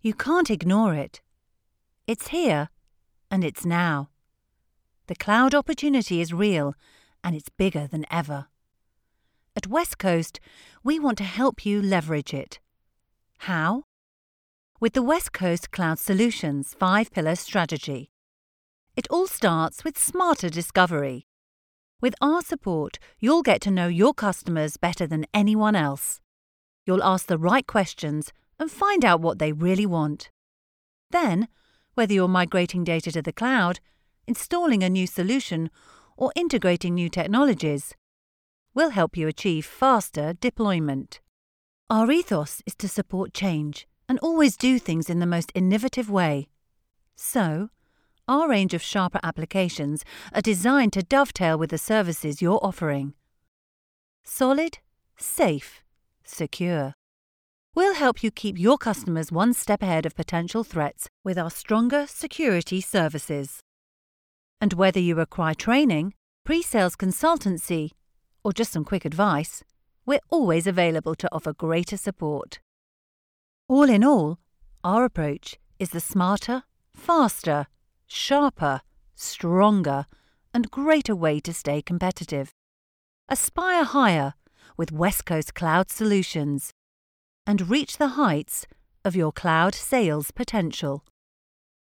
You can't ignore it. It's here, and it's now. The cloud opportunity is real, and it's bigger than ever. At West Coast, we want to help you leverage it. How? With the West Coast Cloud Solutions 5-pillar strategy. It all starts with smarter discovery. With our support, you'll get to know your customers better than anyone else. You'll ask the right questions and find out what they really want. Then, whether you're migrating data to the cloud, installing a new solution, or integrating new technologies, we'll help you achieve faster deployment. Our ethos is to support change and always do things in the most innovative way. So, our range of Sharper applications are designed to dovetail with the services you're offering. Solid, safe, secure. We'll help you keep your customers one step ahead of potential threats with our stronger security services. And whether you require training, pre-sales consultancy, or just some quick advice, we're always available to offer greater support. All in all, our approach is the smarter, faster, sharper, stronger, and greater way to stay competitive. Aspire higher with West Coast Cloud Solutions and reach the heights of your cloud sales potential.